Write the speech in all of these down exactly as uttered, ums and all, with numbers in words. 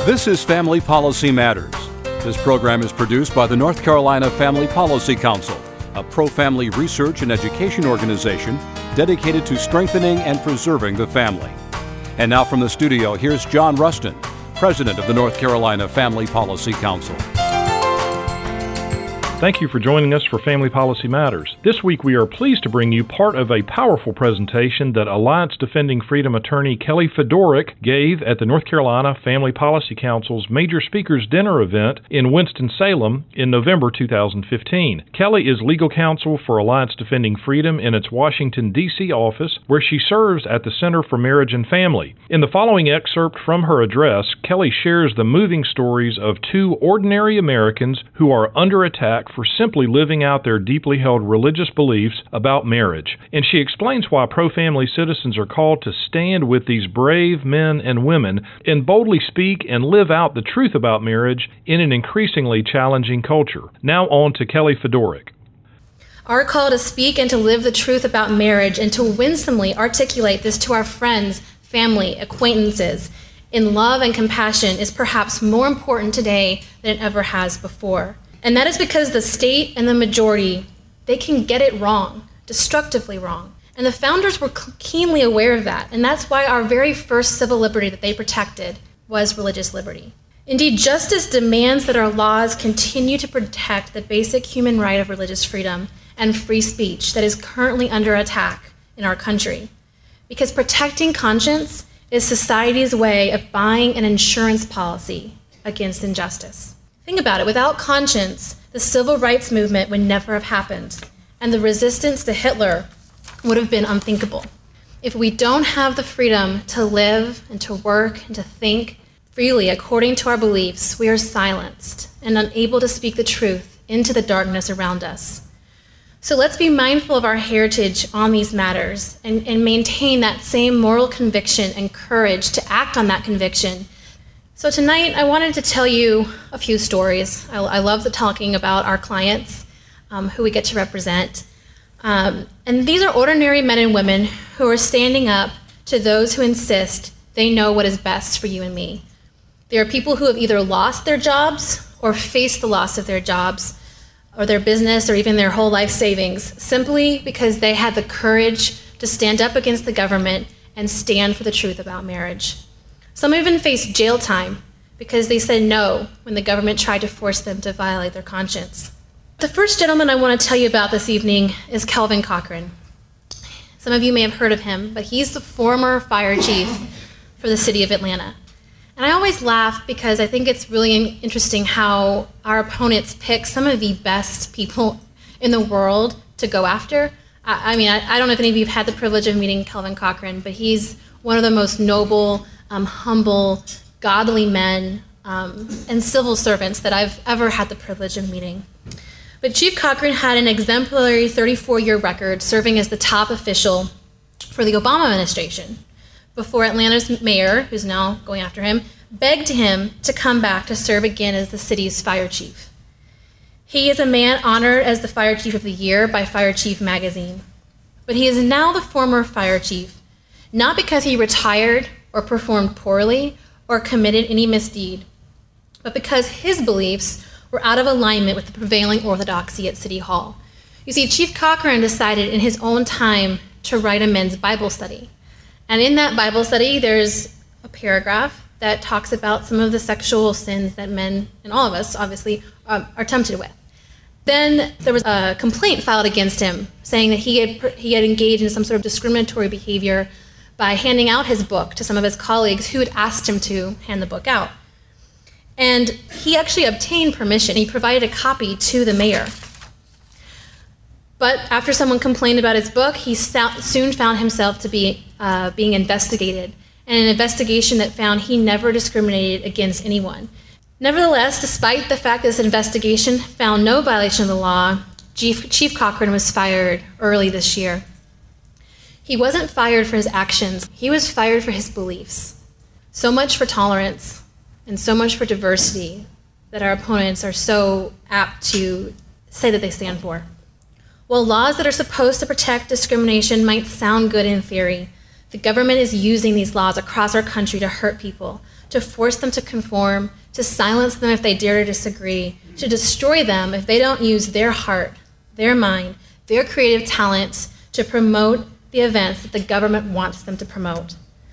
This is Family Policy Matters. This program is produced by the North Carolina Family Policy Council, a pro-family research and education organization dedicated to strengthening and preserving the family. And now from the studio, here's John Rustin, President of the North Carolina Family Policy Council. Thank you for joining us for Family Policy Matters. This week we are pleased to bring you part of a powerful presentation that Alliance Defending Freedom attorney Kelly Fedoruk gave at the North Carolina Family Policy Council's Major Speakers Dinner event in Winston-Salem in November two thousand fifteen. Kelly is legal counsel for Alliance Defending Freedom in its Washington, D C office, where she serves at the Center for Marriage and Family. In the following excerpt from her address, Kelly shares the moving stories of two ordinary Americans who are under attack for simply living out their deeply held religious beliefs about marriage. And she explains why pro-family citizens are called to stand with these brave men and women and boldly speak and live out the truth about marriage in an increasingly challenging culture. Now on to Kelly Fedoruk. Our call to speak and to live the truth about marriage and to winsomely articulate this to our friends, family, acquaintances in love and compassion is perhaps more important today than it ever has before. And that is because the state and the majority, they can get it wrong, destructively wrong. And the founders were keenly aware of that. And that's why our very first civil liberty that they protected was religious liberty. Indeed, justice demands that our laws continue to protect the basic human right of religious freedom and free speech that is currently under attack in our country. Because protecting conscience is society's way of buying an insurance policy against injustice. Think about it. Without conscience, the civil rights movement would never have happened, and the resistance to Hitler would have been unthinkable. If we don't have the freedom to live and to work and to think freely according to our beliefs, we are silenced and unable to speak the truth into the darkness around us. So let's be mindful of our heritage on these matters and, and maintain that same moral conviction and courage to act on that conviction. So tonight, I wanted to tell you a few stories. I, I love the talking about our clients, um, who we get to represent. Um, and these are ordinary men and women who are standing up to those who insist they know what is best for you and me. They are people who have either lost their jobs or faced the loss of their jobs or their business or even their whole life savings simply because they had the courage to stand up against the government and stand for the truth about marriage. Some even faced jail time because they said no when the government tried to force them to violate their conscience. The first gentleman I want to tell you about this evening is Kelvin Cochran. Some of you may have heard of him, but he's the former fire chief for the city of Atlanta. And I always laugh because I think it's really interesting how our opponents pick some of the best people in the world to go after. I, I mean, I, I don't know if any of you have had the privilege of meeting Kelvin Cochran, but he's one of the most noble, Um, humble, godly men um, and civil servants that I've ever had the privilege of meeting. But Chief Cochran had an exemplary thirty-four-year record serving as the top official for the Obama administration before Atlanta's mayor, who's now going after him, begged him to come back to serve again as the city's fire chief. He is a man honored as the Fire Chief of the Year by Fire Chief magazine. But he is now the former fire chief, not because he retired or performed poorly, or committed any misdeed, but because his beliefs were out of alignment with the prevailing orthodoxy at City Hall. You see, Chief Cochran decided in his own time to write a men's Bible study. And in that Bible study, there's a paragraph that talks about some of the sexual sins that men, and all of us, obviously, um, are tempted with. Then there was a complaint filed against him, saying that he had, he had engaged in some sort of discriminatory behavior by handing out his book to some of his colleagues who had asked him to hand the book out. And he actually obtained permission. He provided a copy to the mayor. But after someone complained about his book, he soon found himself to be uh, being investigated, and an investigation that found he never discriminated against anyone. Nevertheless, despite the fact that this investigation found no violation of the law, Chief, Chief Cochran was fired early this year. He wasn't fired for his actions, he was fired for his beliefs. So much for tolerance and so much for diversity that our opponents are so apt to say that they stand for. While laws that are supposed to protect discrimination might sound good in theory, The government is using these laws across our country to hurt people, to force them to conform, to silence them if they dare to disagree, to destroy them if they don't use their heart, their mind, their creative talents to promote the events that the government wants them to promote.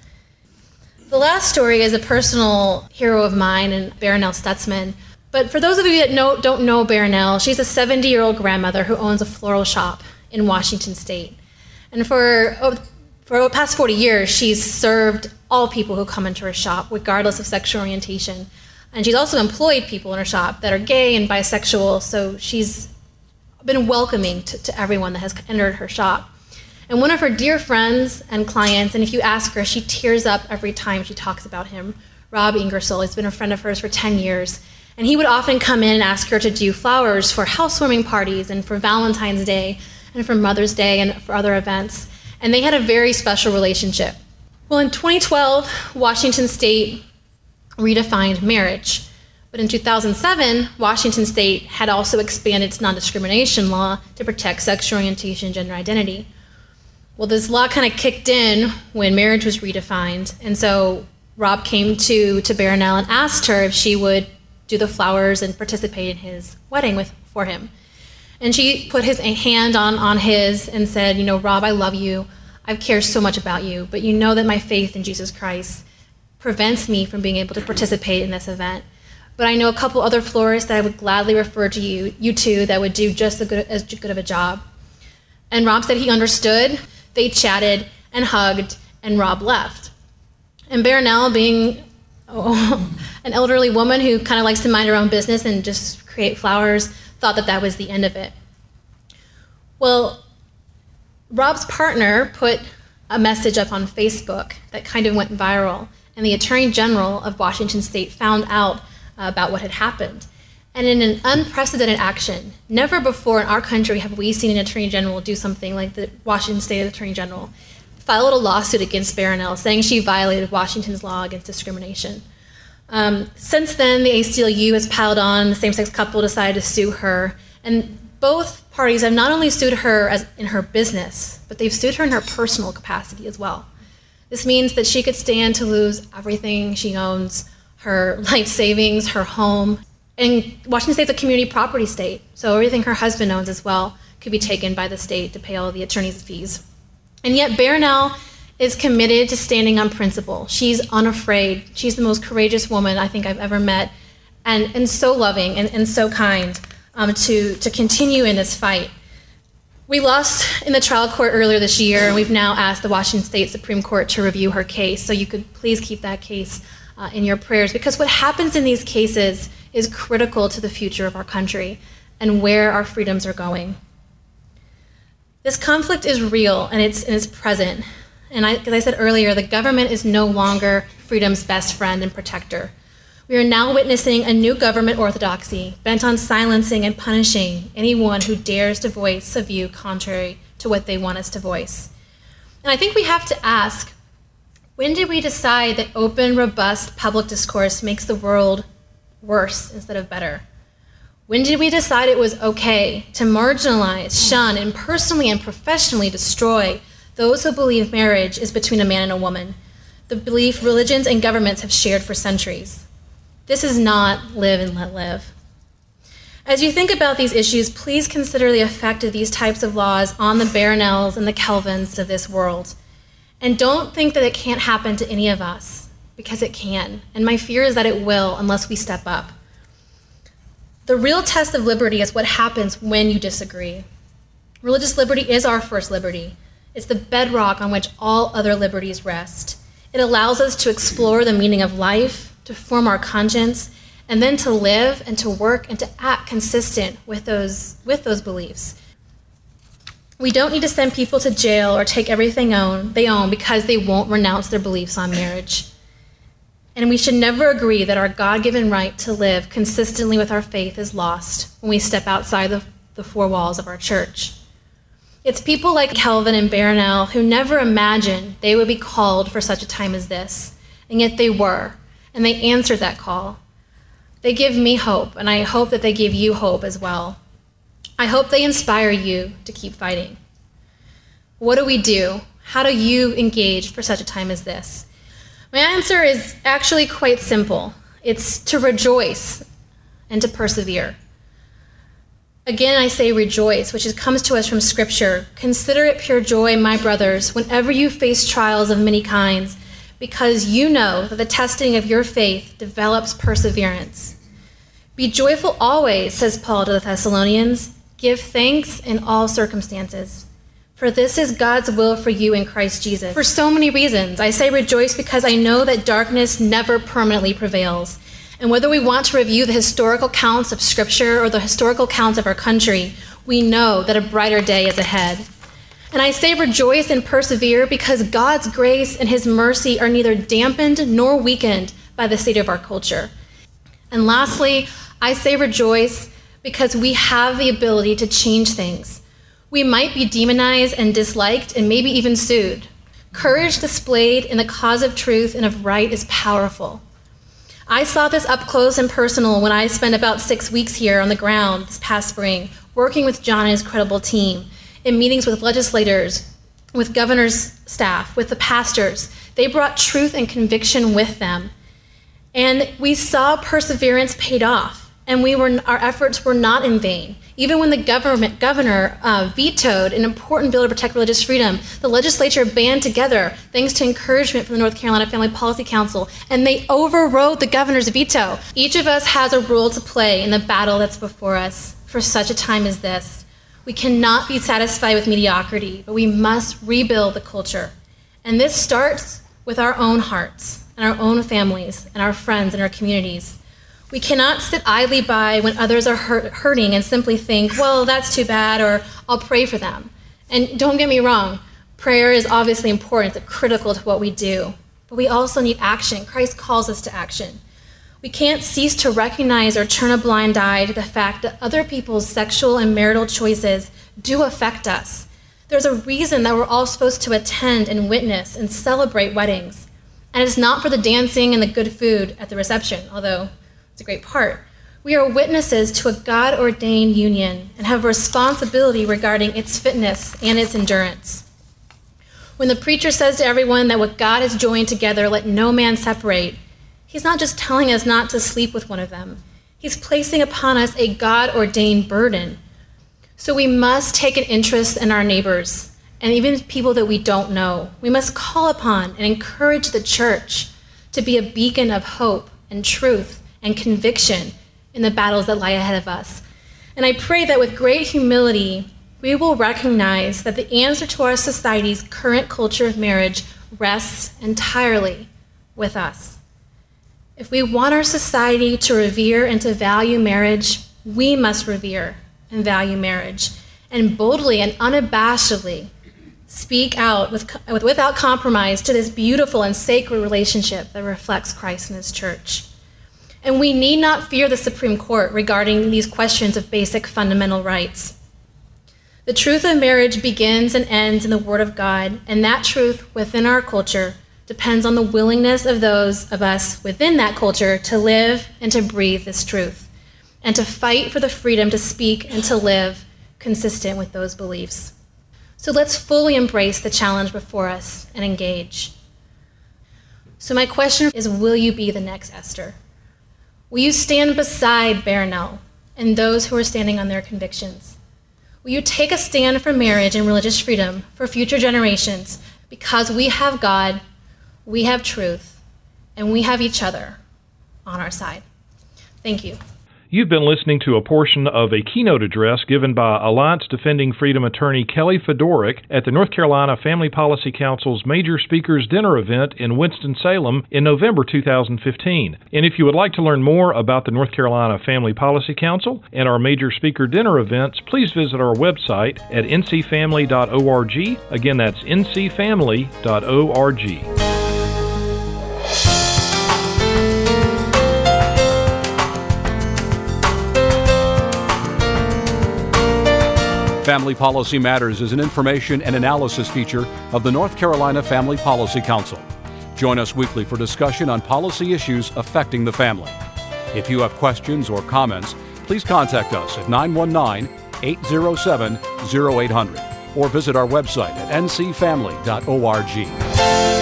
The last story is a personal hero of mine, and Barronelle Stutzman. But for those of you that know, don't know Barronelle, she's a seventy-year-old grandmother who owns a floral shop in Washington State. And for, for the past forty years, she's served all people who come into her shop, regardless of sexual orientation. And she's also employed people in her shop that are gay and bisexual, so she's been welcoming to, to everyone that has entered her shop. And one of her dear friends and clients, and if you ask her, she tears up every time she talks about him, Rob Ingersoll. He's been a friend of hers for ten years. And he would often come in and ask her to do flowers for housewarming parties and for Valentine's Day and for Mother's Day and for other events. And they had a very special relationship. Well, in twenty twelve, Washington State redefined marriage. But in two thousand seven, Washington State had also expanded its non-discrimination law to protect sexual orientation and gender identity. Well, this law kind of kicked in when marriage was redefined. And so Rob came to, to Barronelle and asked her if she would do the flowers and participate in his wedding with, for him. And she put his a hand on, on his and said, you know, Rob, I love you. I care so much about you, but you know that my faith in Jesus Christ prevents me from being able to participate in this event. But I know a couple other florists that I would gladly refer to you, you two, that would do just as good, as good of a job. And Rob said he understood. They chatted and hugged, and Rob left. And Barronelle, being oh, an elderly woman who kind of likes to mind her own business and just create flowers, thought that that was the end of it. Well, Rob's partner put a message up on Facebook that kind of went viral, and the Attorney General of Washington State found out uh, about what had happened. And in an unprecedented action, never before in our country have we seen an Attorney General do something like the Washington State Attorney General, filed a lawsuit against Barronelle saying she violated Washington's law against discrimination. Um, since then, the A C L U has piled on. The same-sex couple decided to sue her, and both parties have not only sued her as in her business, but they've sued her in her personal capacity as well. This means that she could stand to lose everything she owns, her life savings, her home. And Washington State's a community property state, so everything her husband owns as well could be taken by the state to pay all the attorney's fees. And yet Barronelle is committed to standing on principle. She's unafraid. She's the most courageous woman I think I've ever met, and, and so loving and, and so kind um, to, to continue in this fight. We lost in the trial court earlier this year, and we've now asked the Washington State Supreme Court to review her case, so you could please keep that case uh, in your prayers, because what happens in these cases is critical to the future of our country and where our freedoms are going. This conflict is real, and it's, and it's present. And I, as I said earlier, the government is no longer freedom's best friend and protector. We are now witnessing a new government orthodoxy bent on silencing and punishing anyone who dares to voice a view contrary to what they want us to voice. And I think we have to ask, when did we decide that open, robust public discourse makes the world worse instead of better? When did we decide it was okay to marginalize, shun, and personally and professionally destroy those who believe marriage is between a man and a woman, the belief religions and governments have shared for centuries? This is not live and let live. As you think about these issues, please consider the effect of these types of laws on the Barronelles and the Kelvins of this world. And don't think that it can't happen to any of us, because it can. And my fear is that it will unless we step up. The real test of liberty is what happens when you disagree. Religious liberty is our first liberty. It's the bedrock on which all other liberties rest. It allows us to explore the meaning of life, to form our conscience, and then to live and to work and to act consistent with those, with those beliefs. We don't need to send people to jail or take everything own, they own because they won't renounce their beliefs on marriage. And we should never agree that our God-given right to live consistently with our faith is lost when we step outside the, the four walls of our church. It's people like Kelvin and Barronelle who never imagined they would be called for such a time as this, and yet they were, and they answered that call. They give me hope, and I hope that they give you hope as well. I hope they inspire you to keep fighting. What do we do? How do you engage for such a time as this? My answer is actually quite simple. It's to rejoice and to persevere. Again, I say rejoice, which is, comes to us from Scripture. Consider it pure joy, my brothers, whenever you face trials of many kinds, because you know that the testing of your faith develops perseverance. Be joyful always, says Paul to the Thessalonians. Give thanks in all circumstances, for this is God's will for you in Christ Jesus. For so many reasons, I say rejoice because I know that darkness never permanently prevails. And whether we want to review the historical accounts of Scripture or the historical accounts of our country, we know that a brighter day is ahead. And I say rejoice and persevere because God's grace and his mercy are neither dampened nor weakened by the state of our culture. And lastly, I say rejoice because we have the ability to change things. We might be demonized and disliked and maybe even sued. Courage displayed in the cause of truth and of right is powerful. I saw this up close and personal when I spent about six weeks here on the ground this past spring, working with John and his incredible team, in meetings with legislators, with governor's staff, with the pastors. They brought truth and conviction with them. And we saw perseverance paid off. And we were, our efforts were not in vain. Even when the government governor uh, vetoed an important bill to protect religious freedom, the legislature band together thanks to encouragement from the North Carolina Family Policy Council, and they overrode the governor's veto. Each of us has a role to play in the battle that's before us for such a time as this. We cannot be satisfied with mediocrity, but we must rebuild the culture. And this starts with our own hearts and our own families and our friends and our communities. We cannot sit idly by when others are hurt, hurting and simply think, well, that's too bad, or I'll pray for them. And don't get me wrong, prayer is obviously important, it's critical to what we do. But we also need action. Christ calls us to action. We can't cease to recognize or turn a blind eye to the fact that other people's sexual and marital choices do affect us. There's a reason that we're all supposed to attend and witness and celebrate weddings. And it's not for the dancing and the good food at the reception, although it's a great part. We are witnesses to a God-ordained union and have a responsibility regarding its fitness and its endurance. When the preacher says to everyone that what God has joined together, let no man separate, he's not just telling us not to sleep with one of them. He's placing upon us a God-ordained burden. So we must take an interest in our neighbors and even people that we don't know. We must call upon and encourage the church to be a beacon of hope and truth and conviction in the battles that lie ahead of us. And I pray that with great humility, we will recognize that the answer to our society's current culture of marriage rests entirely with us. If we want our society to revere and to value marriage, we must revere and value marriage, and boldly and unabashedly speak out with, without compromise to this beautiful and sacred relationship that reflects Christ and his church. And we need not fear the Supreme Court regarding these questions of basic fundamental rights. The truth of marriage begins and ends in the Word of God, and that truth within our culture depends on the willingness of those of us within that culture to live and to breathe this truth, and to fight for the freedom to speak and to live consistent with those beliefs. So let's fully embrace the challenge before us and engage. So my question is, will you be the next Esther? Will you stand beside Barronelle and those who are standing on their convictions? Will you take a stand for marriage and religious freedom for future generations because we have God, we have truth, and we have each other on our side? Thank you. You've been listening to a portion of a keynote address given by Alliance Defending Freedom attorney Kelly Fedoruk at the North Carolina Family Policy Council's Major Speakers Dinner event in Winston-Salem in November two thousand fifteen. And if you would like to learn more about the North Carolina Family Policy Council and our Major Speaker Dinner events, please visit our website at n c family dot org. Again, that's n c family dot org. Family Policy Matters is an information and analysis feature of the North Carolina Family Policy Council. Join us weekly for discussion on policy issues affecting the family. If you have questions or comments, please contact us at nine one nine, eight zero seven, zero eight hundred. or visit our website at n c family dot org.